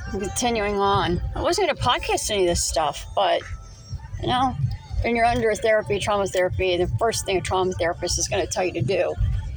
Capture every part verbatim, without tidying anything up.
Continuing on, I wasn't going to podcast any of this stuff, but you know, when you're under therapy, trauma therapy, the first thing a trauma therapist is going to tell you to do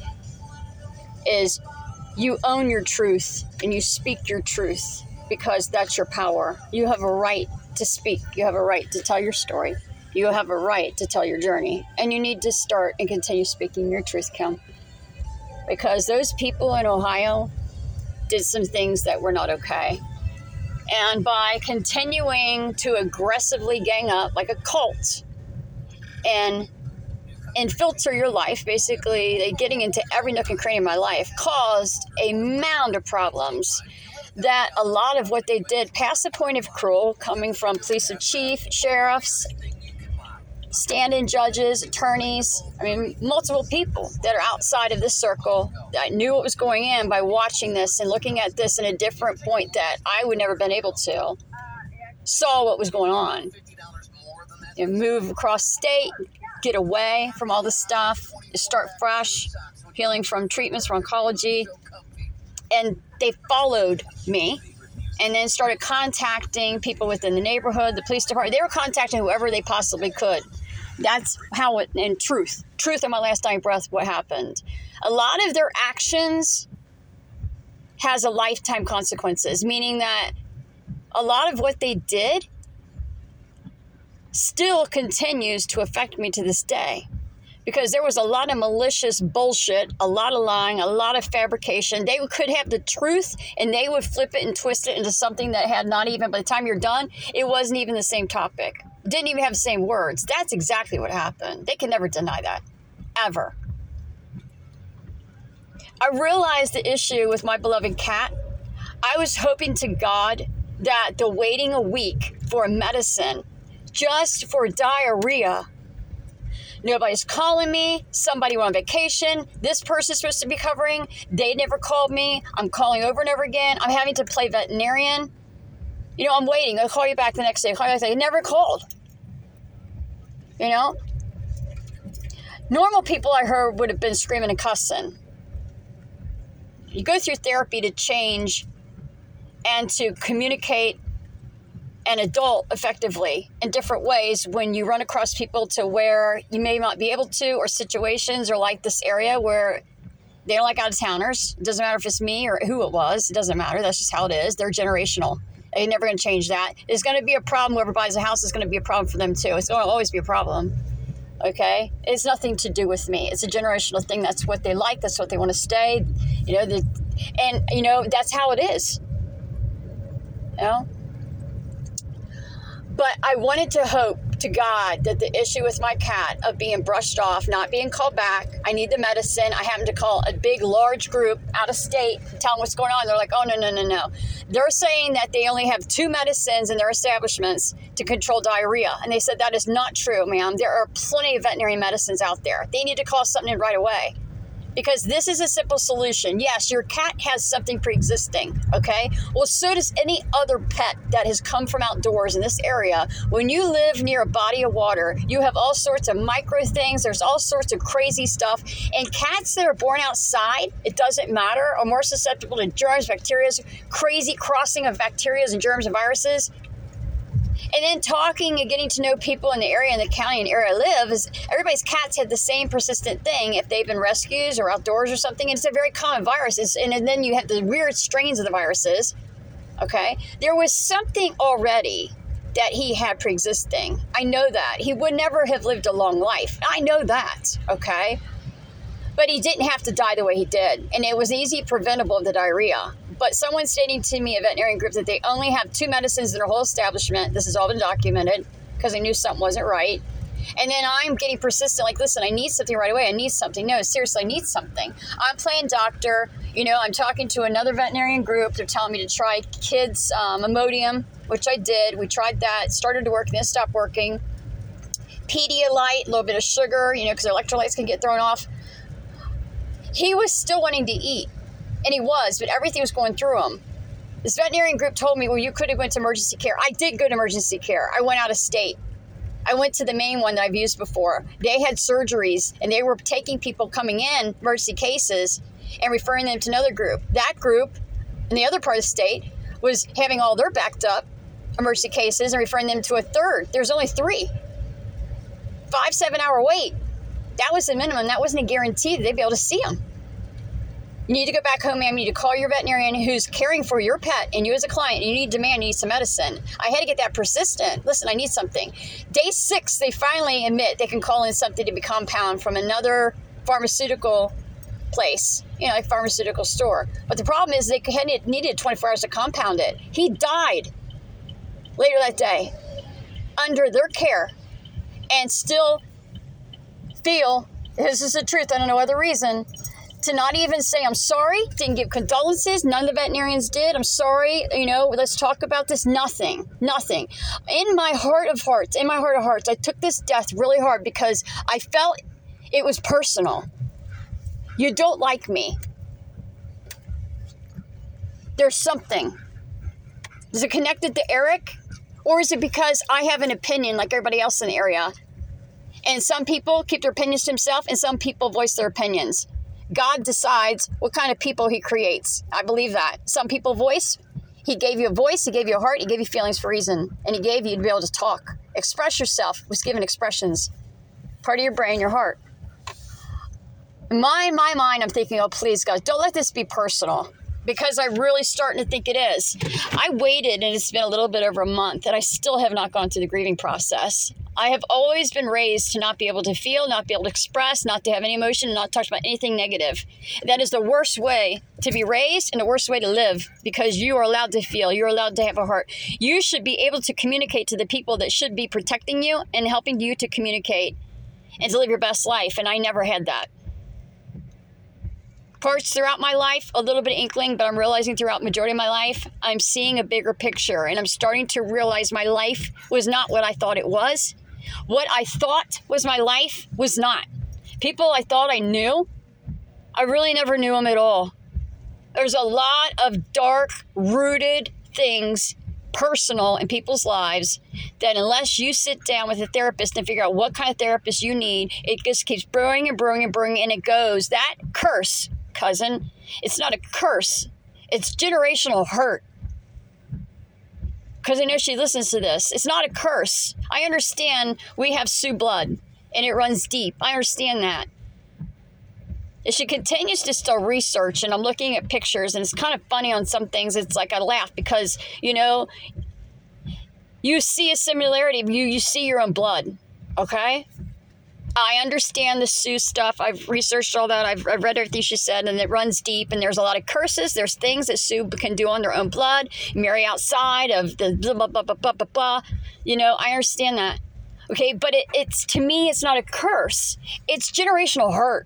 is you own your truth and you speak your truth, because that's your power. You have a right to speak. You have a right to tell your story. You have a right to tell your journey, and you need to start and continue speaking your truth, Kim, because those people in Ohio did some things that were not okay. And by continuing to aggressively gang up like a cult and infiltrate your life, basically they getting into every nook and cranny of my life, caused a mound of problems that a lot of what they did past the point of cruel, coming from police chief, sheriffs, stand-in judges, attorneys, I mean, multiple people that are outside of this circle that knew what was going in by watching this and looking at this in a different point that I would never been able to, saw what was going on. You know, move across state, get away from all this stuff, start fresh, healing from treatments from oncology. And they followed me and then started contacting people within the neighborhood, the police department. They were contacting whoever they possibly could. That's how it, in truth, truth in my last dying breath, what happened. A lot of their actions has a lifetime consequences, meaning that a lot of what they did still continues to affect me to this day. Because there was a lot of malicious bullshit, a lot of lying, a lot of fabrication. They could have the truth and they would flip it and twist it into something that had not even, by the time you're done, it wasn't even the same topic. Didn't even have the same words. That's exactly what happened. They can never deny that, ever. I realized the issue with my beloved cat. I was hoping to God that the waiting a week for a medicine just for diarrhea, nobody's calling me, somebody went on vacation, this person's supposed to be covering, they never called me, I'm calling over and over again, I'm having to play veterinarian. You know, I'm waiting, I'll call you back the next day, I'll call you back the next day. They never called. You know? Normal people, I heard, would have been screaming and cussing. You go through therapy to change and to communicate an adult effectively in different ways when you run across people to where you may not be able to, or situations, or like this area where they don't like out-of-towners. It doesn't matter if it's me or who it was. It doesn't matter. That's just how it is. They're generational. They're never going to change that. There's going to be a problem. Whoever buys a house is going to be a problem for them too. It's going to always be a problem. Okay? It's nothing to do with me. It's a generational thing. That's what they like. That's what they want to stay. You know, the, and, you know, that's how it is. You know? But I wanted to hope to God that the issue with my cat of being brushed off, not being called back, I need the medicine. I happen to call a big, large group out of state, tell them what's going on. They're like, oh, no, no, no, no. They're saying that they only have two medicines in their establishments to control diarrhea. And they said that is not true, ma'am. There are plenty of veterinary medicines out there. They need to call something in right away. Because this is a simple solution. Yes, your cat has something pre-existing, okay? Well, so does any other pet that has come from outdoors in this area. When you live near a body of water, you have all sorts of micro things. There's all sorts of crazy stuff. And cats that are born outside, it doesn't matter, are more susceptible to germs, bacteria, crazy crossing of bacteria and germs and viruses. And then talking and getting to know people in the area, in the county and area I live, is everybody's cats had the same persistent thing if they've been rescues or outdoors or something. And it's a very common virus. It's, and then you have the weird strains of the viruses. Okay. There was something already that he had pre-existing. I know that. He would never have lived a long life. I know that. Okay. But he didn't have to die the way he did. And it was easy preventable of the diarrhea. But someone stating to me, a veterinarian group, that they only have two medicines in their whole establishment. This has all been documented because they knew something wasn't right. And then I'm getting persistent, like, listen, I need something right away. I need something. No, seriously, I need something. I'm playing doctor. You know, I'm talking to another veterinarian group. They're telling me to try kids' um, Imodium, which I did. We tried that. It started to work, then it stopped working. Pedialyte, a little bit of sugar, you know, because their electrolytes can get thrown off. He was still wanting to eat. And he was, but everything was going through him. This veterinarian group told me, well, you could have went to emergency care. I did go to emergency care. I went out of state. I went to the main one that I've used before. They had surgeries, and they were taking people coming in, emergency cases, and referring them to another group. That group, in the other part of the state, was having all their backed up emergency cases and referring them to a third. There's only three. Five, seven hour wait. That was the minimum. That wasn't a guarantee that they'd be able to see them. You need to go back home, ma'am. You need to call your veterinarian who's caring for your pet and you as a client. You need to demand, you need some medicine. I had to get that persistent. Listen, I need something. Day six, they finally admit they can call in something to be compound from another pharmaceutical place, you know, like pharmaceutical store. But the problem is they had needed twenty-four hours to compound it. He died later that day under their care and still feel, this is the truth, I don't know other reason, to not even say, I'm sorry, didn't give condolences, none of the veterinarians did, I'm sorry, you know, let's talk about this, nothing, nothing. In my heart of hearts, in my heart of hearts, I took this death really hard because I felt it was personal. You don't like me. There's something. Is it connected to Eric? Or is it because I have an opinion like everybody else in the area? And some people keep their opinions to themselves and some people voice their opinions. God decides what kind of people he creates. I believe that. Some people voice. He gave you a voice. He gave you a heart. He gave you feelings for a reason. And he gave you to be able to talk. Express yourself. Was given expressions. Part of your brain, your heart. In my, my mind, I'm thinking, oh, please, God, don't let this be personal. Because I'm really starting to think it is. I waited, and it's been a little bit over a month, and I still have not gone through the grieving process. I have always been raised to not be able to feel, not be able to express, not to have any emotion, not talk about anything negative. That is the worst way to be raised and the worst way to live because you are allowed to feel. You're allowed to have a heart. You should be able to communicate to the people that should be protecting you and helping you to communicate and to live your best life, and I never had that. Parts throughout my life, a little bit of inkling, but I'm realizing throughout the majority of my life, I'm seeing a bigger picture, and I'm starting to realize my life was not what I thought it was. What I thought was my life was not. People I thought I knew, I really never knew them at all. There's a lot of dark, rooted things, personal in people's lives, that unless you sit down with a therapist and figure out what kind of therapist you need, it just keeps brewing and brewing and brewing, and it goes. That curse, cousin, it's not a curse. It's generational hurt. Because I know she listens to this. It's not a curse. I understand we have Sioux blood, and it runs deep. I understand that. If she continues to still research, and I'm looking at pictures, and it's kind of funny on some things, it's like I laugh because, you know, you see a similarity. You, you see your own blood, okay? I understand the Sioux stuff. I've researched all that. I've, I've read everything she said, and it runs deep, and there's a lot of curses. There's things that Sioux can do on their own blood, marry outside of the blah, blah, blah, blah, blah, blah, blah. You know, I understand that. Okay, but it, it's, to me, it's not a curse. It's generational hurt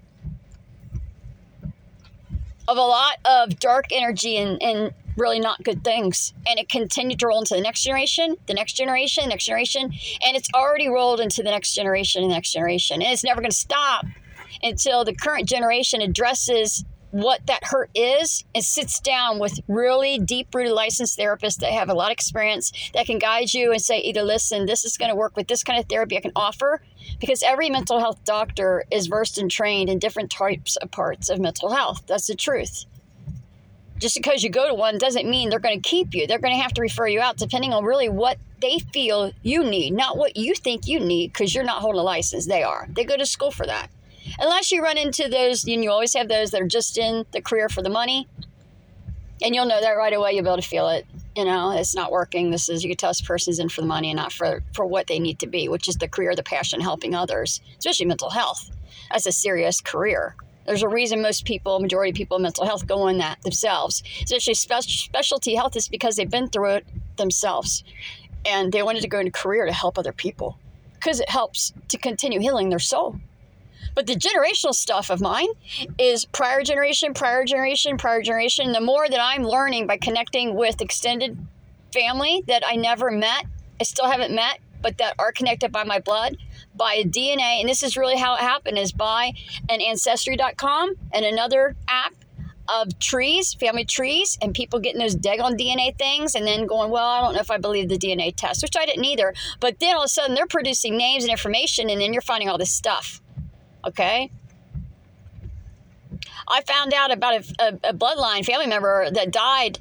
of a lot of dark energy and, and really not good things. And it continued to roll into the next generation, the next generation, next generation. And it's already rolled into the next generation and the next generation. And it's never going to stop until the current generation addresses what that hurt is and sits down with really deep-rooted licensed therapists that have a lot of experience that can guide you and say, either listen, this is going to work with this kind of therapy I can offer, because every mental health doctor is versed and trained in different types of parts of mental health. That's the truth. Just because you go to one doesn't mean they're going to keep you. They're going to have to refer you out depending on really what they feel you need, not what you think you need, because you're not holding a license. They are. They go to school for that. Unless you run into those, and you always have those that are just in the career for the money, and you'll know that right away. You'll be able to feel it. You know, it's not working. This is, you can tell this person's in for the money and not for, for what they need to be, which is the career, the passion, helping others, especially mental health. That's a serious career. There's a reason most people, majority of people in mental health go in that themselves. Especially spe- specialty health is because they've been through it themselves. And they wanted to go into a career to help other people because it helps to continue healing their soul. But the generational stuff of mine is prior generation, prior generation, prior generation. The more that I'm learning by connecting with extended family that I never met, I still haven't met, but that are connected by my blood, by a D N A. And this is really how it happened, is by an ancestry dot com and another app of trees, family trees, and people getting those daggone D N A things and then going, well, I don't know if I believe the D N A test, which I didn't either. But then all of a sudden they're producing names and information, and then you're finding all this stuff. Okay? I found out about a, a, a bloodline family member that died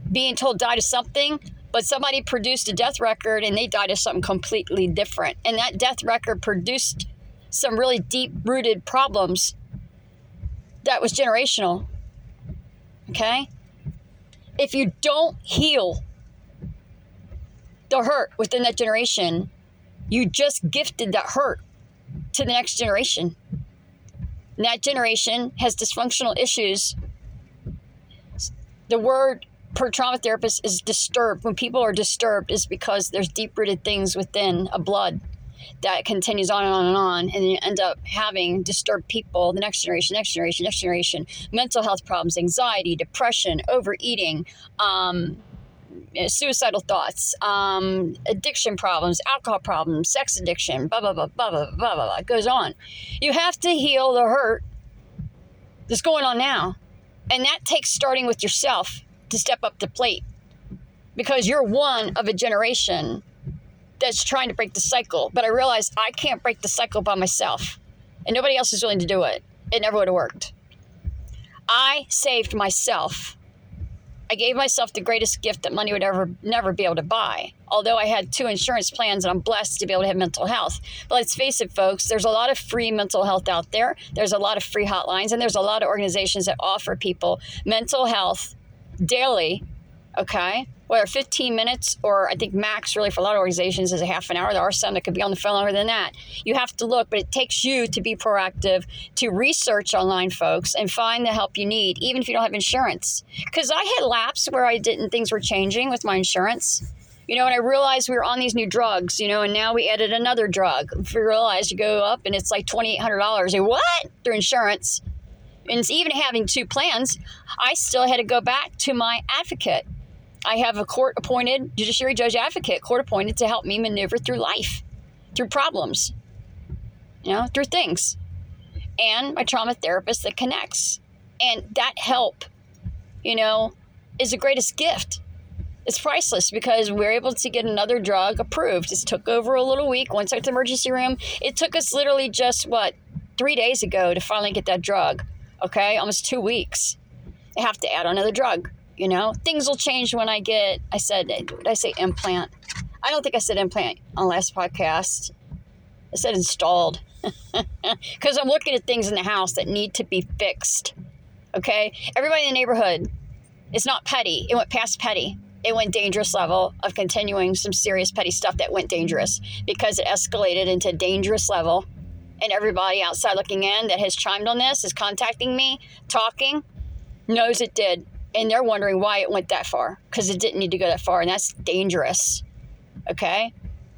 being told died of something, but somebody produced a death record and they died of something completely different. And that death record produced some really deep-rooted problems that was generational. Okay? If you don't heal the hurt within that generation, you just gifted that hurt to the next generation. And that generation has dysfunctional issues. The word per trauma therapist is disturbed. When people are disturbed, it's because there's deep-rooted things within a blood that continues on and on and on, and then you end up having disturbed people, the next generation, next generation, next generation, mental health problems, anxiety, depression, overeating, um, suicidal thoughts, um, addiction problems, alcohol problems, sex addiction, blah, blah, blah, blah, blah, blah, blah, blah. It goes on. You have to heal the hurt that's going on now. And that takes starting with yourself to step up the plate, because you're one of a generation that's trying to break the cycle. But I realized I can't break the cycle by myself, and nobody else is willing to do it. It never would have worked. I saved myself. I gave myself the greatest gift that money would ever never be able to buy. Although I had two insurance plans and I'm blessed to be able to have mental health. But let's face it, folks, there's a lot of free mental health out there. There's a lot of free hotlines, and there's a lot of organizations that offer people mental health daily, okay? Whether fifteen minutes or I think max really for a lot of organizations is a half an hour. There are some that could be on the phone longer than that. You have to look, but it takes you to be proactive, to research online, folks, and find the help you need, even if you don't have insurance. Because I had laps where I didn't, things were changing with my insurance. You know, and I realized we were on these new drugs, you know, and now we added another drug. We realized you go up and it's like twenty-eight hundred dollars. Like, what? Through insurance. And it's even having two plans, I still had to go back to my advocate. I have a court-appointed judiciary judge advocate, court-appointed to help me maneuver through life, through problems, you know, through things. And my trauma therapist that connects. And that help, you know, is the greatest gift. It's priceless because we're able to get another drug approved. It took over a little week. Once I got to the emergency room, it took us literally just, what, three days ago to finally get that drug, okay? Almost two weeks. I have to add another drug. You know, things will change when I get, I said, did I say implant? I don't think I said implant on the last podcast. I said installed. Because I'm looking at things in the house that need to be fixed. Okay? Everybody in the neighborhood, it's not petty. It went past petty. It went dangerous level of continuing some serious petty stuff that went dangerous because it escalated into dangerous level. And everybody outside looking in that has chimed on this, is contacting me, talking, knows it did. And they're wondering why it went that far, because it didn't need to go that far, and that's dangerous, okay?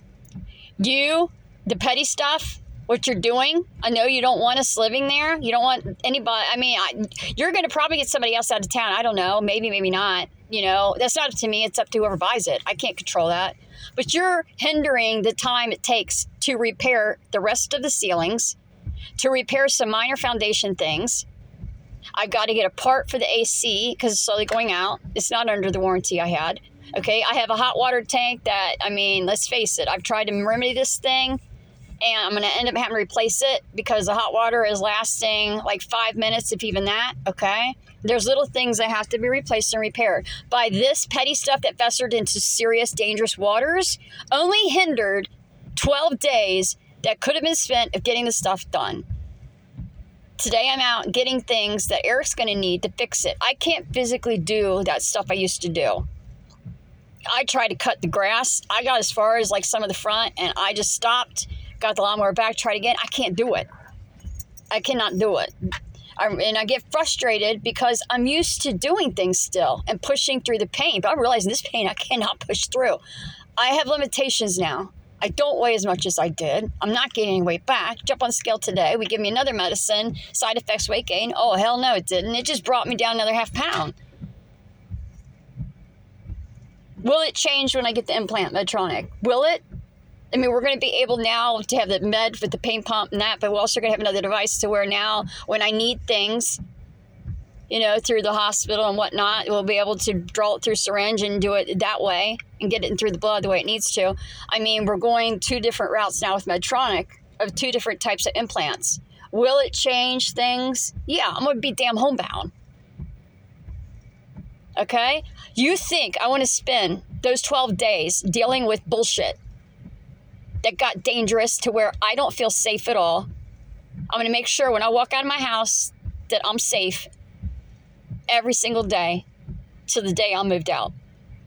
You, the petty stuff, what you're doing, I know you don't want us living there. You don't want anybody, I mean, I, you're going to probably get somebody else out of town. I don't know, maybe, maybe not. You know, that's not up to me. It's up to whoever buys it. I can't control that. But you're hindering the time it takes to repair the rest of the ceilings, to repair some minor foundation things. I've got to get a part for the A C because it's slowly going out. It's not under the warranty I had. Okay, I have a hot water tank that, I mean, let's face it, I've tried to remedy this thing, and I'm going to end up having to replace it because the hot water is lasting like five minutes, if even that, okay? There's little things that have to be replaced and repaired. By this petty stuff that festered into serious, dangerous waters, only hindered twelve days that could have been spent of getting the stuff done. Today I'm out getting things that Eric's going to need to fix it. I can't physically do that stuff I used to do. I tried to cut the grass. I got as far as like some of the front and I just stopped, got the lawnmower back, tried again. I can't do it. I cannot do it. I, and I get frustrated because I'm used to doing things still and pushing through the pain. But I'm realizing this pain I cannot push through. I have limitations now. I don't weigh as much as I did. I'm not gaining any weight back. Jump on scale today. We give me another medicine. Side effects, weight gain. Oh, hell no, it didn't. It just brought me down another half pound. Will it change when I get the implant, Medtronic? Will it? I mean, we're going to be able now to have the med with the pain pump and that, but we're also going to have another device to where now when I need things, you know, through the hospital and whatnot, we'll be able to draw it through syringe and do it that way and get it in through the blood the way it needs to. I mean, we're going two different routes now with Medtronic of two different types of implants. Will it change things? Yeah, I'm going to be damn homebound. Okay? You think I want to spend those twelve days dealing with bullshit that got dangerous to where I don't feel safe at all. I'm going to make sure when I walk out of my house that I'm safe every single day till the day I'm moved out.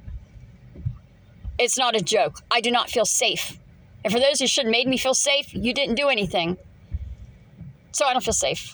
It's not a joke. I do not feel safe. And for those who should have made me feel safe, you didn't do anything. So I don't feel safe.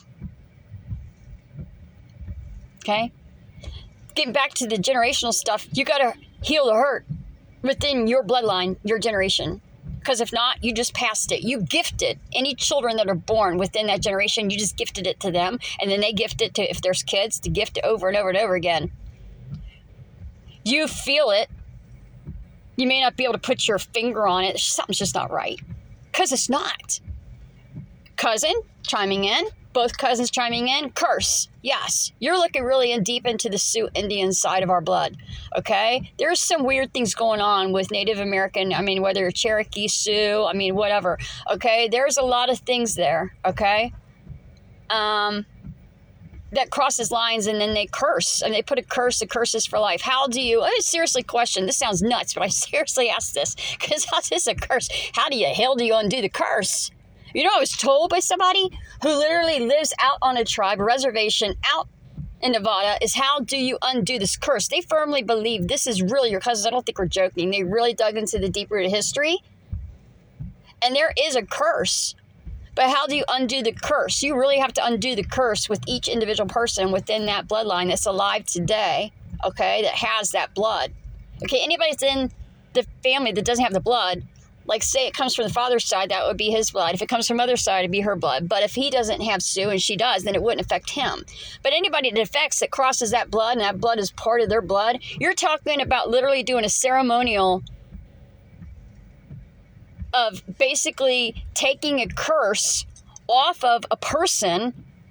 Okay? Getting back to the generational stuff, you got to heal the hurt within your bloodline, your generation. Because if not, you just passed it. You gifted any children that are born within that generation, you just gifted it to them. And then they gift it to, if there's kids, to gift it over and over and over again. You feel it. You may not be able to put your finger on it. Something's just not right. Because it's not. Cousin chiming in. Both cousins chiming in. Curse. Yes. You're looking really in deep into the Sioux Indian side of our blood. Okay? There's some weird things going on with Native American. I mean, whether you're Cherokee, Sioux, I mean, whatever. Okay? There's a lot of things there. Okay? Um, that crosses lines, and then they curse. And they put a curse, a curse is for life. How do you, I seriously question, this sounds nuts, but I seriously ask this, because how is this a curse? How do you, hell do you undo the curse? You know, I was told by somebody who literally lives out on a tribe, a reservation out in Nevada, is how do you undo this curse? They firmly believe this is really your cousins. I don't think we're joking. They really dug into the deep-rooted history. And there is a curse. But how do you undo the curse? You really have to undo the curse with each individual person within that bloodline that's alive today, okay, that has that blood. Okay, anybody that's in the family that doesn't have the blood, like say it comes from the father's side, that would be his blood. If it comes from mother's side, it'd be her blood. But if he doesn't have Sue and she does, then it wouldn't affect him. But anybody that affects, that crosses that blood, and that blood is part of their blood, you're talking about literally doing a ceremonial of basically taking a curse off of a person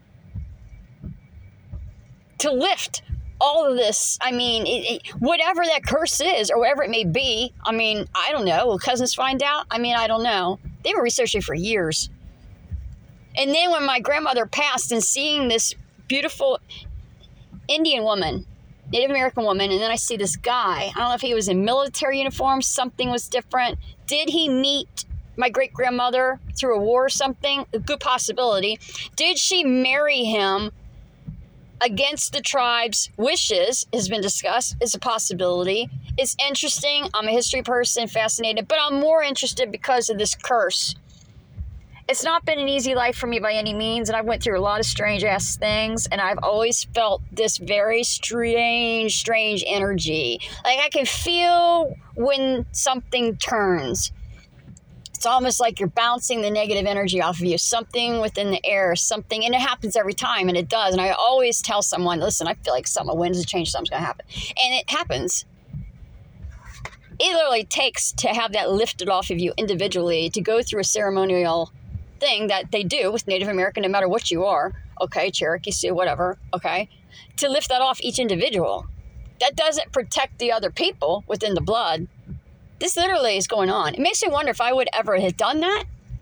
to lift all of this. I mean, it, it, whatever that curse is, or whatever it may be, I mean, I don't know. Will cousins find out? I mean, I don't know. They were researching for years. And then when my grandmother passed, and seeing this beautiful Indian woman, Native American woman, and then I see this guy. I don't know if he was in military uniform, something was different. Did he meet my great-grandmother through a war or something? A good possibility. Did she marry him against the tribe's wishes? Has been discussed. It's a possibility. It's interesting. I'm a history person, fascinated, but I'm more interested because of this curse. It's not been an easy life for me by any means, and I went through a lot of strange-ass things, and I've always felt this very strange, strange energy. Like I can feel when something turns. It's almost like you're bouncing the negative energy off of you, something within the air, something, and it happens every time, and it does. And I always tell someone, listen, I feel like something, when's the change, something's going to happen. And it happens. It literally takes to have that lifted off of you individually, to go through a ceremonial thing that they do with Native American, no matter what you are, okay, Cherokee, Sioux, whatever, okay, to lift that off each individual. That doesn't protect the other people within the blood. This literally is going on. It makes me wonder if I would ever have done that.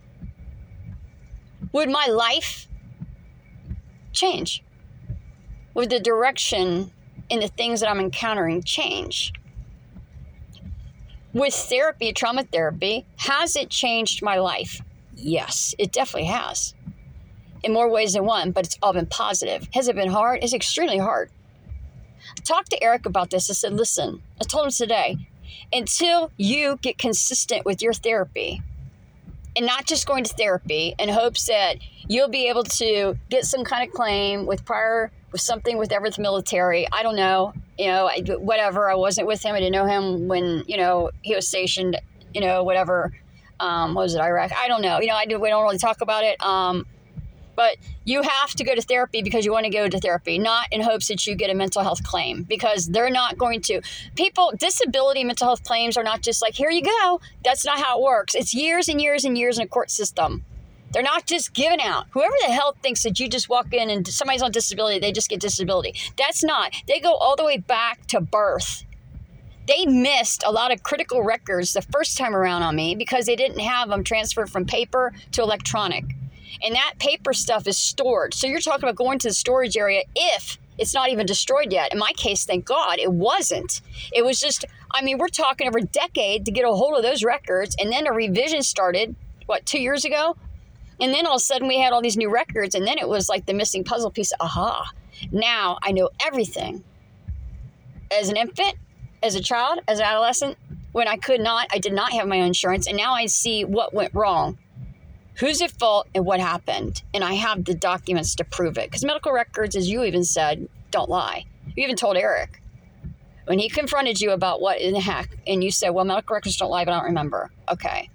Would my life change? Would the direction in the things that I'm encountering change? With therapy, trauma therapy, has it changed my life? Yes, it definitely has. In more ways than one, but it's all been positive. Has it been hard? It's extremely hard. I talked to Eric about this. I said, listen, I told him today, until you get consistent with your therapy, and not just going to therapy in hopes that you'll be able to get some kind of claim with prior, with something with Everett military. I don't know, you know, I, whatever. I wasn't with him. I didn't know him when, you know, he was stationed, you know, whatever. Um, what was it, Iraq? I don't know. You know, I do, we don't really talk about it. Um, But you have to go to therapy because you want to go to therapy, not in hopes that you get a mental health claim, because they're not going to. People, disability mental health claims are not just like, here you go. That's not how it works. It's years and years and years in a court system. They're not just given out. Whoever the hell thinks that you just walk in and somebody's on disability, they just get disability. That's not. They go all the way back to birth. They missed a lot of critical records the first time around on me because they didn't have them transferred from paper to electronic. And that paper stuff is stored. So you're talking about going to the storage area if, It's not even destroyed yet. In my case, thank God, it wasn't. It was just, I mean, we're talking over a decade to get a hold of those records, and then a revision started, what, two years ago? And then all of a sudden we had all these new records, and then it was like the missing puzzle piece. Aha. Now I know everything. As an infant, as a child, as an adolescent, when I could not, I did not have my own insurance, and now I see what went wrong. Who's at fault and what happened? And I have the documents to prove it. Because medical records, as you even said, don't lie. You even told Eric. When he confronted you about what in the heck, and you said, well, medical records don't lie, but I don't remember. Okay.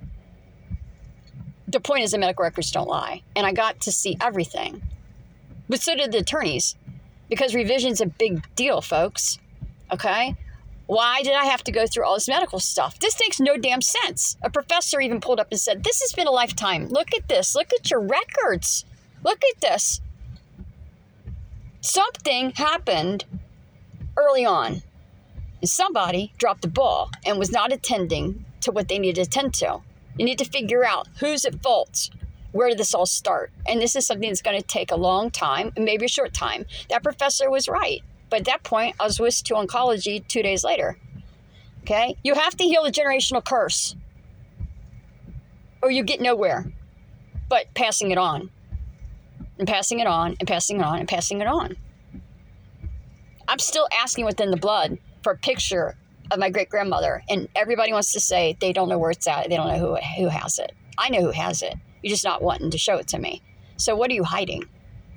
The point is that medical records don't lie. And I got to see everything. But so did the attorneys. Because revision's a big deal, folks. Okay? Why did I have to go through all this medical stuff? This makes no damn sense. A professor even pulled up and said, this has been a lifetime. Look at this. Look at your records. Look at this. Something happened early on. And somebody dropped the ball and was not attending to what they needed to attend to. You need to figure out who's at fault. Where did this all start? And this is something that's going to take a long time, and maybe a short time. That professor was right. But at that point, I was whisked to oncology two days later. Okay? You have to heal the generational curse, or you get nowhere but passing it on and passing it on and passing it on and passing it on. I'm still asking within the blood for a picture of my great-grandmother, and everybody wants to say they don't know where it's at. They don't know who, who has it. I know who has it. You're just not wanting to show it to me. So what are you hiding?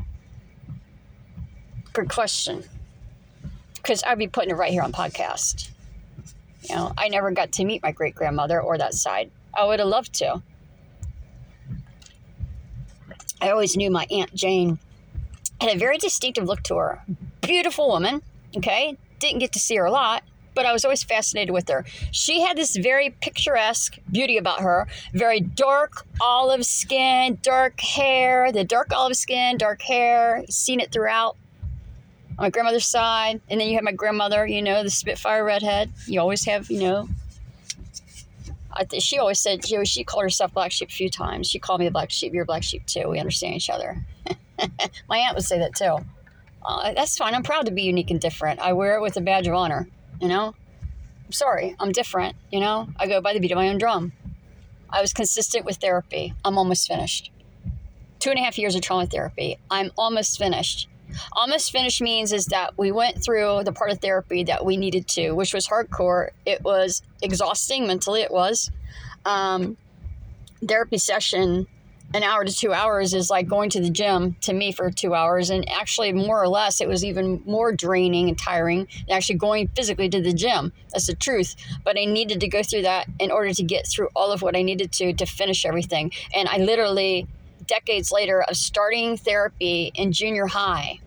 Good question. Because I'd be putting it right here on podcast. You know, I never got to meet my great-grandmother or that side. I would have loved to. I always knew my Aunt Jane had a very distinctive look to her. Beautiful woman, okay? Didn't get to see her a lot, but I was always fascinated with her. She had this very picturesque beauty about her. Very dark olive skin, dark hair. The dark olive skin, dark hair. Seen it throughout. On my grandmother's side, and then you have my grandmother, you know, the Spitfire redhead. You always have, you know, I th- she always said, she, she called herself Black Sheep a few times. She called me a Black Sheep. You're a Black Sheep too. We understand each other. My aunt would say that too. Uh, that's fine. I'm proud to be unique and different. I wear it with a badge of honor, you know. I'm sorry. I'm different, you know. I go by the beat of my own drum. I was consistent with therapy. I'm almost finished. Two and a half years of trauma therapy. I'm almost finished. Almost finished means is that we went through the part of therapy that we needed to, which was hardcore. It was exhausting mentally. It was. Um, therapy session, an hour to two hours is like going to the gym to me for two hours. And actually, more or less, it was even more draining and tiring than actually going physically to the gym. That's the truth. But I needed to go through that in order to get through all of what I needed to to finish everything. And I literally, decades later of starting therapy in junior high,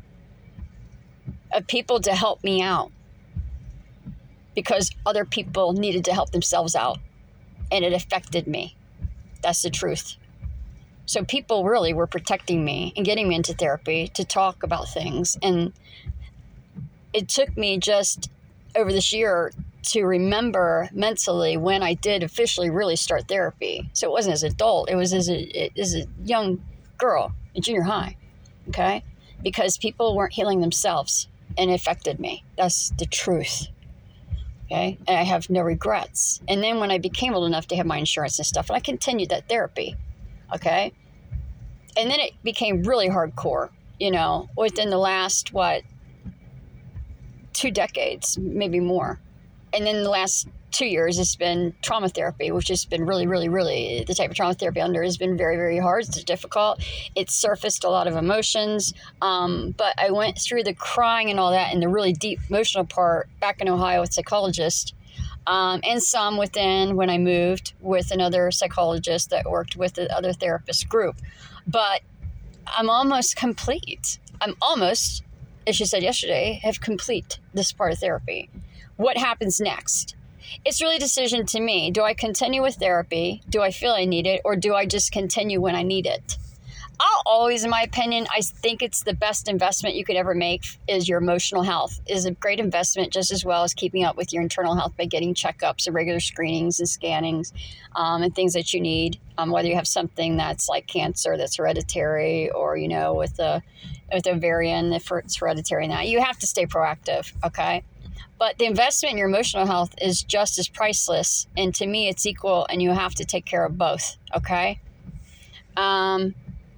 of people to help me out because other people needed to help themselves out, and it affected me. That's the truth. So people really were protecting me and getting me into therapy to talk about things. And it took me just over this year to remember mentally when I did officially really start therapy. So it wasn't as an adult. It was as a, as a young girl in junior high, okay? Because people weren't healing themselves, and it affected me. That's the truth, okay? And I have no regrets. And then when I became old enough to have my insurance and stuff, and I continued that therapy, okay? And then it became really hardcore, you know, within the last, what, two decades, maybe more. And then the last two years, it's been trauma therapy, which has been really, really, really, the type of trauma therapy under has been very, very hard. It's difficult. It's surfaced a lot of emotions. Um, but I went through the crying and all that and the really deep emotional part back in Ohio with a psychologist. Um, and some within when I moved with another psychologist that worked with the other therapist group. But I'm almost complete. I'm almost, as she said yesterday, have complete this part of therapy. What happens next? It's really a decision to me. Do I continue with therapy? Do I feel I need it? Or do I just continue when I need it? I'll always, in my opinion, I think it's the best investment you could ever make is your emotional health is a great investment, just as well as keeping up with your internal health by getting checkups and regular screenings and scannings um, and things that you need. Um, whether you have something that's like cancer that's hereditary, or, you know, with a with ovarian, if it's hereditary, and that you have to stay proactive. Okay. But the investment in your emotional health is just as priceless. And to me, it's equal, and you have to take care of both. Okay. Um,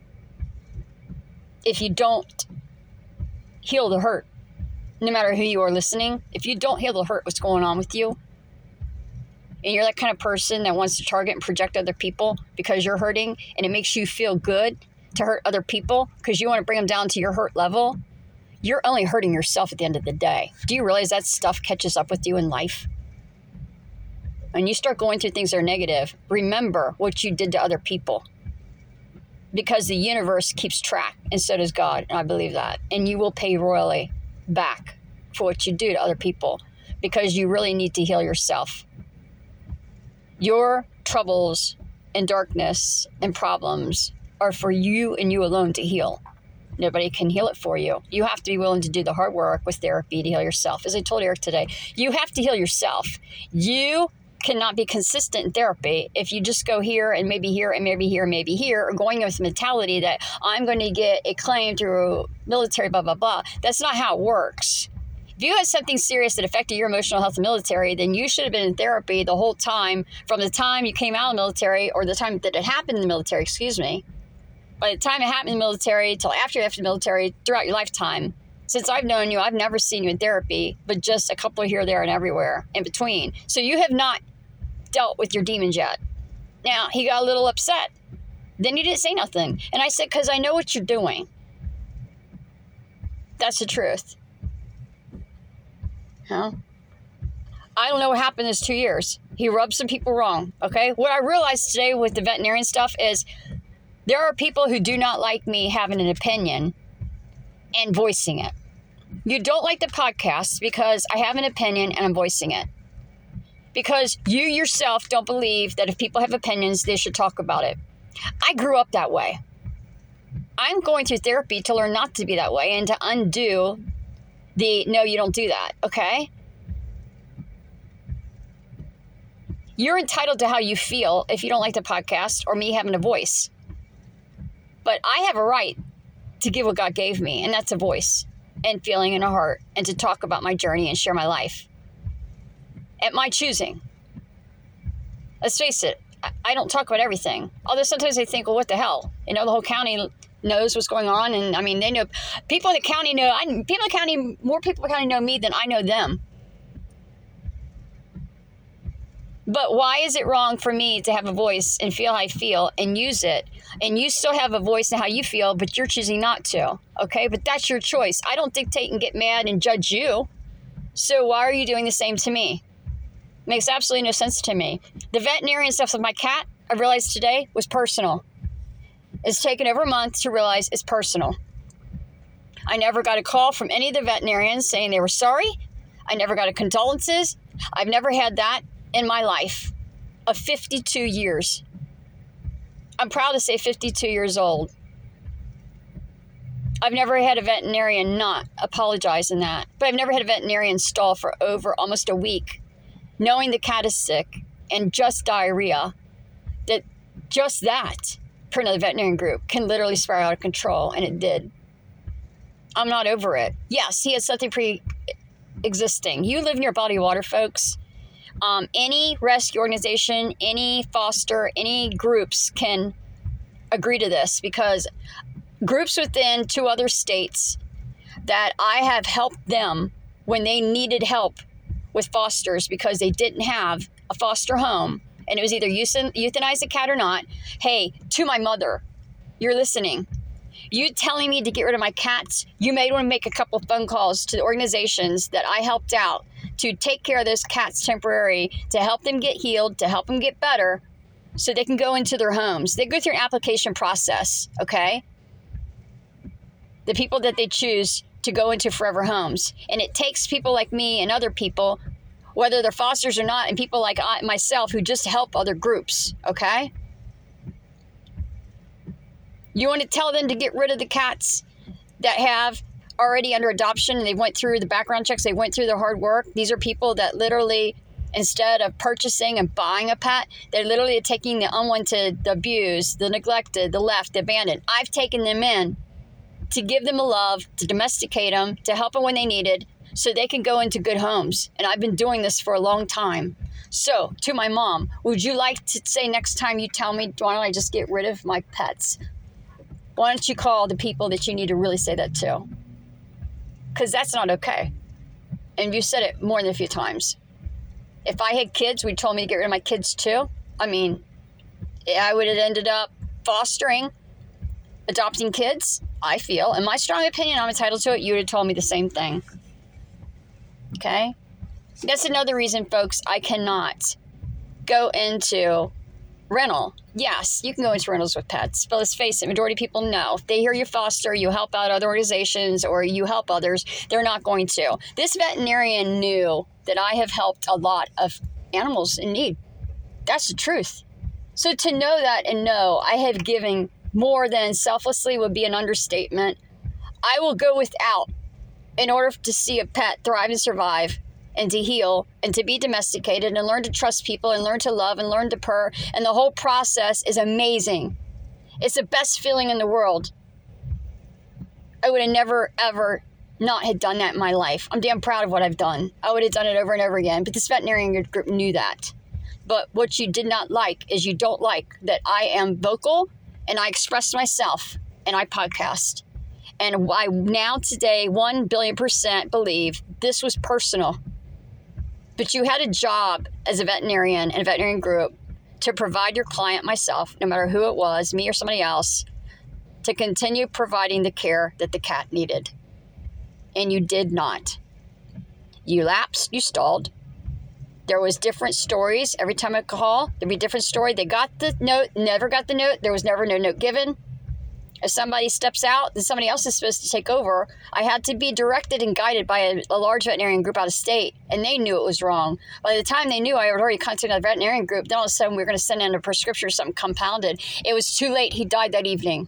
if you don't heal the hurt, no matter who you are listening, if you don't heal the hurt, what's going on with you, and you're that kind of person that wants to target and project other people because you're hurting, and it makes you feel good to hurt other people because you want to bring them down to your hurt level, you're only hurting yourself at the end of the day. Do you realize that stuff catches up with you in life? When you start going through things that are negative, remember what you did to other people. Because the universe keeps track, and so does God, and I believe that. And you will pay royally back for what you do to other people, because you really need to heal yourself. Your troubles and darkness and problems are for you and you alone to heal. Nobody can heal it for you. You have to be willing to do the hard work with therapy to heal yourself. As I told Eric today, you have to heal yourself. You cannot be consistent in therapy if you just go here and maybe here and maybe here and maybe here, or going with the mentality that I'm going to get a claim through military, blah, blah, blah. That's not how it works. If you had something serious that affected your emotional health in the military, then you should have been in therapy the whole time, from the time you came out of the military, or the time that it happened in the military, excuse me. By the time it happened in the military till after you left the military, throughout your lifetime. Since I've known you, I've never seen you in therapy, but just a couple here, there, and everywhere in between. So you have not dealt with your demons yet. Now, he got a little upset. Then he didn't say nothing. And I said, because I know what you're doing. That's the truth. Huh? I don't know what happened in this two years. He rubbed some people wrong, okay? What I realized today with the veterinarian stuff is there are people who do not like me having an opinion and voicing it. You don't like the podcast because I have an opinion and I'm voicing it. Because you yourself don't believe that if people have opinions, they should talk about it. I grew up that way. I'm going through therapy to learn not to be that way and to undo the, no, you don't do that, okay? You're entitled to how you feel if you don't like the podcast or me having a voice. But I have a right to give what God gave me, and that's a voice and feeling and a heart, and to talk about my journey and share my life. At my choosing. Let's face it, I don't talk about everything. Although sometimes I think, well, what the hell? You know, the whole county knows what's going on. And I mean, they know, people in the county know, I, people in the county, more people in the county know me than I know them. But why is it wrong for me to have a voice and feel how I feel and use it? And you still have a voice in how you feel, but you're choosing not to. Okay, but that's your choice. I don't dictate and get mad and judge you. So why are you doing the same to me? Makes absolutely no sense to me. The veterinarian stuff with my cat, I realized today, was personal. It's taken over a month to realize it's personal. I never got a call from any of the veterinarians saying they were sorry. I never got a condolences. I've never had that in my life of fifty-two years. I'm proud to say fifty-two years old. I've never had a veterinarian not apologize in that. But I've never had a veterinarian stall for over almost a week, knowing the cat is sick and just diarrhea, that just that for another veterinarian group can literally spiral out of control, and it did. I'm not over it. Yes, he had something pre-existing. You live near body of water, folks. Um, any rescue organization, any foster, any groups can agree to this, because groups within two other states that I have helped them when they needed help with fosters because they didn't have a foster home, and it was either euthanize the cat or not. Hey, to my mother, you're listening. You telling me to get rid of my cats, you may want to make a couple of phone calls to the organizations that I helped out to take care of those cats temporary, to help them get healed, to help them get better, so they can go into their homes. They go through an application process, okay? The people that they choose to go into forever homes. And it takes people like me and other people, whether they're fosters or not, and people like I, myself who just help other groups, okay? You want to tell them to get rid of the cats that have already under adoption and they went through the background checks, they went through the hard work. These are people that literally, instead of purchasing and buying a pet, they're literally taking the unwanted, the abused, the neglected, the left, the abandoned. I've taken them in to give them a love, to domesticate them, to help them when they needed, so they can go into good homes. And I've been doing this for a long time. So, to my mom, would you like to say next time you tell me, why don't I just get rid of my pets? Why don't you call the people that you need to really say that to? Because that's not okay. And you said it more than a few times. If I had kids, we told me to get rid of my kids too. I mean, I would have ended up fostering, adopting kids, I feel. In my strong opinion, I'm entitled to it. You would have told me the same thing. Okay? That's another reason, folks, I cannot go into rental. Yes, you can go into rentals with pets, but let's face it, majority of people know. If they hear you foster, you help out other organizations, or you help others, they're not going to. This veterinarian knew that I have helped a lot of animals in need. That's the truth. So to know that and know I have given more than selflessly would be an understatement. I will go without in order to see a pet thrive and survive and to heal and to be domesticated and learn to trust people and learn to love and learn to purr. And the whole process is amazing. It's the best feeling in the world. I would have never, ever not had done that in my life. I'm damn proud of what I've done. I would have done it over and over again. But this veterinarian group knew that. But what you did not like is you don't like that I am vocal and I express myself and I podcast. And I now today, one billion percent believe this was personal. But you had a job as a veterinarian and a veterinarian group to provide your client, myself, no matter who it was, me or somebody else, to continue providing the care that the cat needed. And you did not. You lapsed, you stalled. There was different stories. Every time I call, there'd be a different story. They got the note, never got the note. There was never no note given. If somebody steps out, then somebody else is supposed to take over. I had to be directed and guided by a, a large veterinarian group out of state, and they knew it was wrong. By the time they knew I had already contacted a veterinarian group, then all of a sudden we were going to send in a prescription or something compounded. It was too late. He died that evening.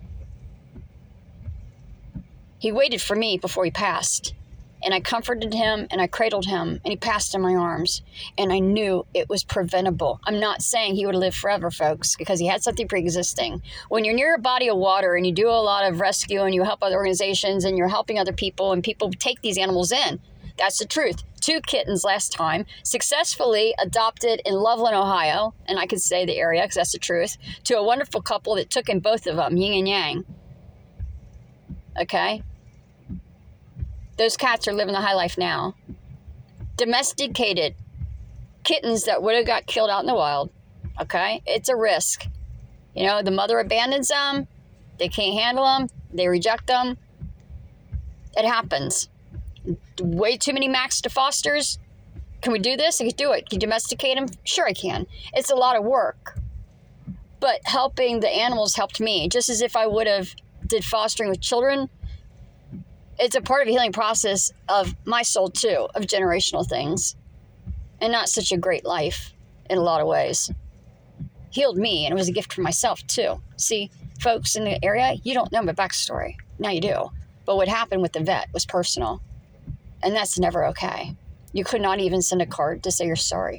He waited for me before he passed. And I comforted him and I cradled him and he passed in my arms. And I knew it was preventable. I'm not saying he would live forever, folks, because he had something pre-existing. When you're near a body of water and you do a lot of rescue and you help other organizations and you're helping other people and people take these animals in, that's the truth. Two kittens last time, successfully adopted in Loveland, Ohio, and I could say the area because that's the truth, to a wonderful couple that took in both of them, yin and yang. Okay? Those cats are living the high life now. Domesticated kittens that would have got killed out in the wild. Okay? It's a risk. You know, the mother abandons them. They can't handle them. They reject them. It happens. Way too many max to fosters. Can we do this? I can do it. Can you domesticate them? Sure I can. It's a lot of work. But helping the animals helped me. Just as if I would have did fostering with children. It's a part of a healing process of my soul, too, of generational things. And not such a great life in a lot of ways. Healed me, and it was a gift for myself, too. See, folks in the area, you don't know my backstory. Now you do. But what happened with the vet was personal. And that's never okay. You could not even send a card to say you're sorry.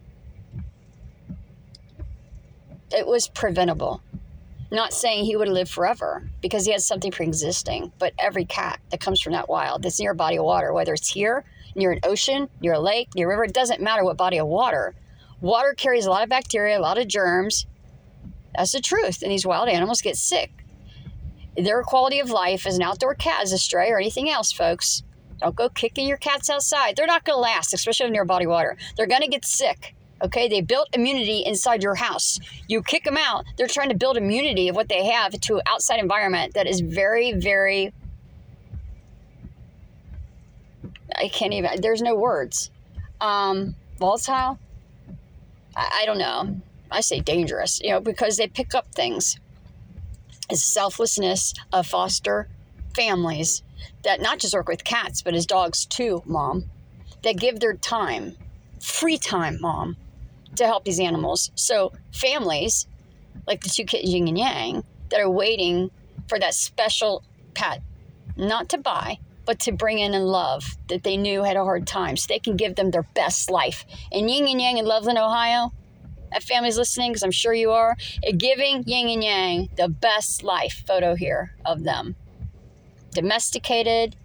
It was preventable. Not saying he would live forever because he has something pre-existing, but every cat that comes from that wild that's near a body of water, whether it's here, near an ocean, near a lake, near a river, it doesn't matter what body of water. Water carries a lot of bacteria, a lot of germs. That's the truth. And these wild animals get sick. Their quality of life as an outdoor cat, as a stray or anything else, folks. Don't go kicking your cats outside. They're not going to last, especially near body of water. They're going to get sick. Okay, they built immunity inside your house. You kick them out, they're trying to build immunity of what they have to an outside environment that is very, very, I can't even, there's no words. Um, volatile? I, I don't know. I say dangerous, you know, because they pick up things. It's selflessness of foster families that not just work with cats, but as dogs too, Mom, that give their time, free time, Mom, to help these animals. So families, like the two kittens, Yin and Yang, that are waiting for that special pet, not to buy, but to bring in and love that they knew had a hard time so they can give them their best life. And Yin and Yang in Loveland, Ohio, that family's listening because I'm sure you are, giving Yin and Yang the best life. Photo here of them. Domesticated.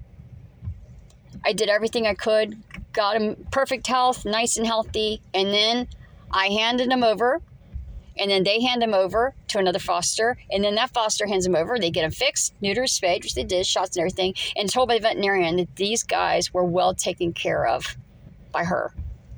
I did everything I could, got them perfect health, nice and healthy, and then I handed them over, and then they hand them over to another foster, and then that foster hands them over. They get them fixed, neutered, spayed, which they did, shots and everything, and told by the veterinarian that these guys were well taken care of by her.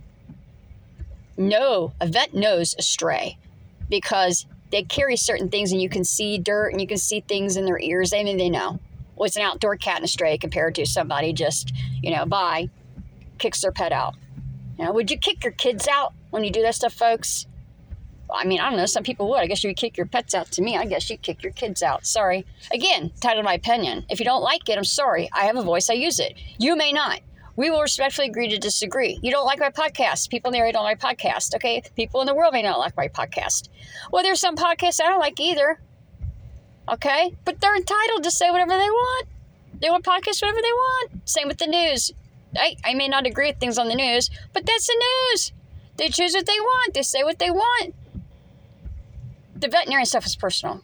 No, a vet knows a stray because they carry certain things, and you can see dirt, and you can see things in their ears. They mean they know. What's an outdoor cat and a stray compared to somebody just, you know, bye, kicks their pet out? You know, would you kick your kids out when you do that stuff, folks? I mean, I don't know. Some people would. I guess you would kick your pets out. To me, I guess you'd kick your kids out. Sorry. Again, title of my opinion. If you don't like it, I'm sorry. I have a voice. I use it. You may not. We will respectfully agree to disagree. You don't like my podcast. People in the area don't like my podcast. Okay? People in the world may not like my podcast. Well, there's some podcasts I don't like either. Okay? But they're entitled to say whatever they want. They want podcasts whatever they want. Same with the news. I, I may not agree with things on the news, but that's the news. They choose what they want. They say what they want. The veterinarian stuff is personal.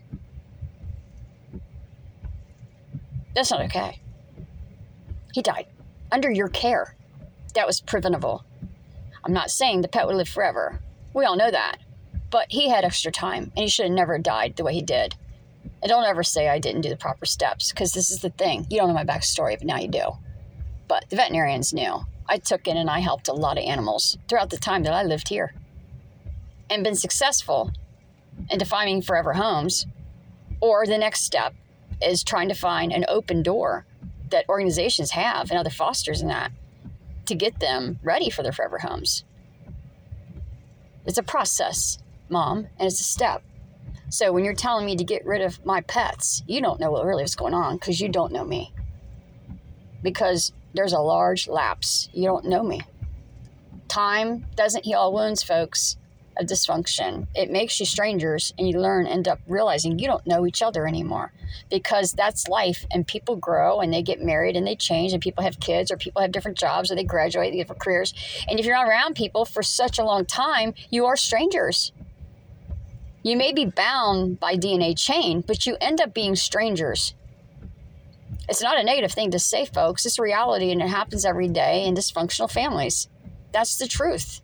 That's not okay. He died under your care. That was preventable. I'm not saying the pet would live forever. We all know that. But he had extra time, and he should have never died the way he did. And don't ever say I didn't do the proper steps, because this is the thing. You don't know my backstory, but now you do. But the veterinarians knew. I took in and I helped a lot of animals throughout the time that I lived here and been successful in defining forever homes. Or the next step is trying to find an open door that organizations have and other fosters and that to get them ready for their forever homes. It's a process, Mom, and it's a step. So when you're telling me to get rid of my pets, you don't know what really is going on because you don't know me. Because there's a large lapse. You don't know me. Time doesn't heal all wounds, folks, of dysfunction. It makes you strangers, and you learn, end up realizing you don't know each other anymore, because that's life, and people grow, and they get married, and they change, and people have kids, or people have different jobs, or they graduate, they get different careers. And if you're not around people for such a long time, you are strangers. You may be bound by D N A chain, but you end up being strangers. It's not a negative thing to say, folks. It's reality, and it happens every day in dysfunctional families. That's the truth.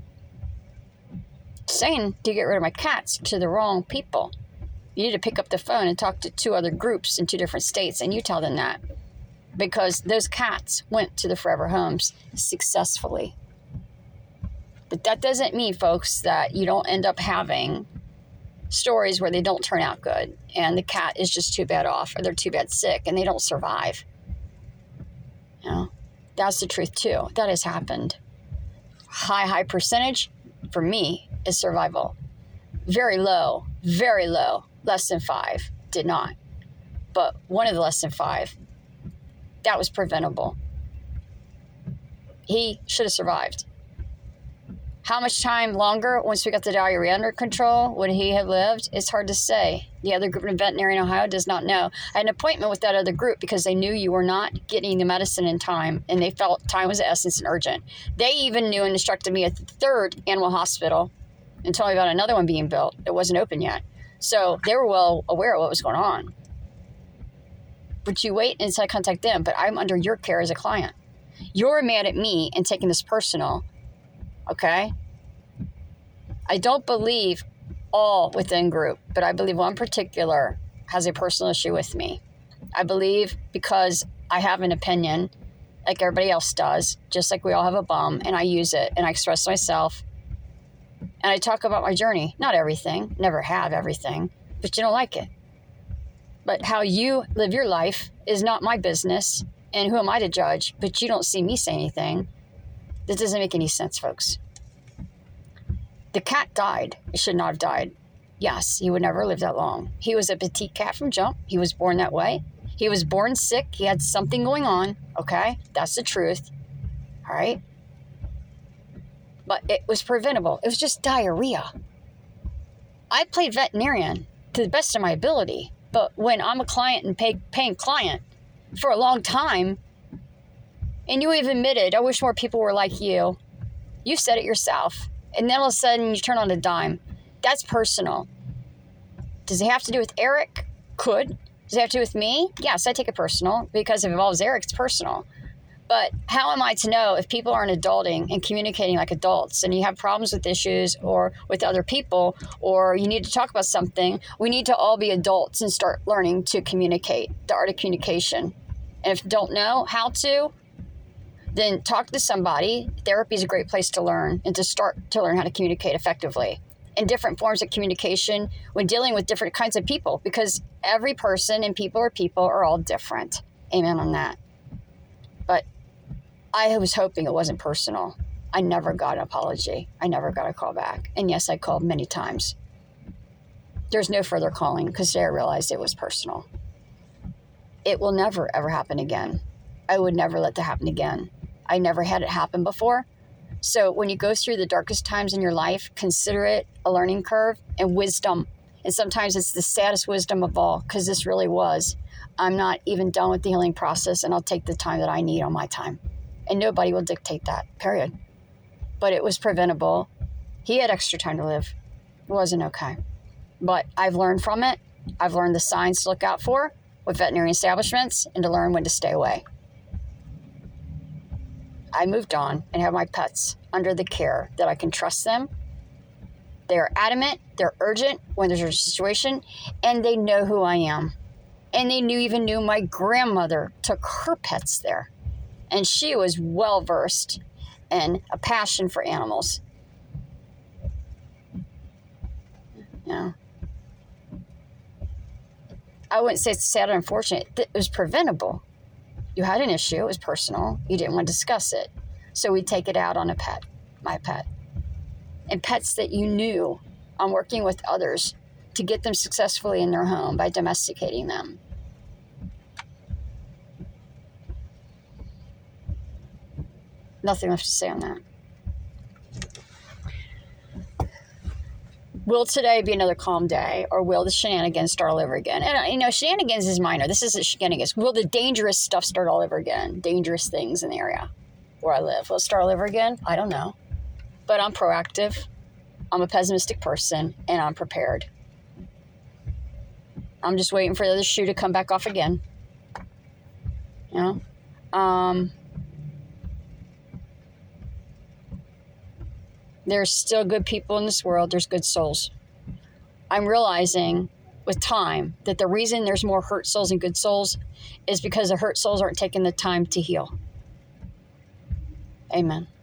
Saying to get rid of my cats to the wrong people. You need to pick up the phone and talk to two other groups in two different states, and you tell them that. Because those cats went to the forever homes successfully. But that doesn't mean, folks, that you don't end up having stories where they don't turn out good and the cat is just too bad off, or they're too bad sick and they don't survive. You know, that's the truth too. That has happened. High, high percentage for me is survival. Very low, very low, less than five did not. But one of the less than five, that was preventable. He should have survived. How much time longer, once we got the diarrhea under control, would he have lived? It's hard to say. The other group in veterinary in Ohio does not know. I had an appointment with that other group because they knew you were not getting the medicine in time, and they felt time was of essence and urgent. They even knew and instructed me at the third animal hospital and told me about another one being built. It wasn't open yet. So they were well aware of what was going on. But you wait until I contact them, but I'm under your care as a client. You're mad at me and taking this personal. Okay? I don't believe all within group, but I believe one particular has a personal issue with me. I believe because I have an opinion like everybody else does, just like we all have a bum, and I use it and I express myself and I talk about my journey. Not everything, never have everything, but you don't like it. But how you live your life is not my business, and who am I to judge? But you don't see me say anything. That doesn't make any sense, folks. The cat died. It should not have died. Yes, he would never live that long. He was a petite cat from jump. He was born that way. He was born sick. He had something going on. Okay? That's the truth. All right? But it was preventable. It was just diarrhea. I played veterinarian to the best of my ability. But when I'm a client and pay, paying client for a long time, and you have admitted, I wish more people were like you. You said it yourself. And then all of a sudden you turn on a dime. That's personal. Does it have to do with Eric? Could. Does it have to do with me? Yes, I take it personal because if it involves Eric, it's personal. But how am I to know if people aren't adulting and communicating like adults and you have problems with issues or with other people or you need to talk about something? We need to all be adults and start learning to communicate, the art of communication. And if you don't know how to, then talk to somebody. Therapy is a great place to learn and to start to learn how to communicate effectively in different forms of communication when dealing with different kinds of people, because every person and people are people are all different. Amen on that. But I was hoping it wasn't personal. I never got an apology. I never got a call back. And yes, I called many times. There's no further calling because I realized it was personal. It will never, ever happen again. I would never let that happen again. I never had it happen before. So when you go through the darkest times in your life, consider it a learning curve and wisdom. And sometimes it's the saddest wisdom of all, because this really was. I'm not even done with the healing process, and I'll take the time that I need on my time. And nobody will dictate that, period. But it was preventable. He had extra time to live. It wasn't okay. But I've learned from it. I've learned the signs to look out for with veterinary establishments and to learn when to stay away. I moved on and have my pets under the care that I can trust them. They're adamant, they're urgent when there's a situation, and they know who I am. And they knew even knew my grandmother took her pets there. And she was well-versed in a passion for animals. Yeah. I wouldn't say it's sad or unfortunate. It was preventable. You had an issue. It was personal. You didn't want to discuss it. So we take it out on a pet, my pet. And pets that you knew. I'm working with others to get them successfully in their home by domesticating them. Nothing left to say on that. Will today be another calm day, or will the shenanigans start all over again? And, you know, shenanigans is minor. This isn't shenanigans. Will the dangerous stuff start all over again? Dangerous things in the area where I live. Will it start all over again? I don't know. But I'm proactive. I'm a pessimistic person, and I'm prepared. I'm just waiting for the other shoe to come back off again. You know? Um... There's still good people in this world. There's good souls. I'm realizing with time that the reason there's more hurt souls and good souls is because the hurt souls aren't taking the time to heal. Amen.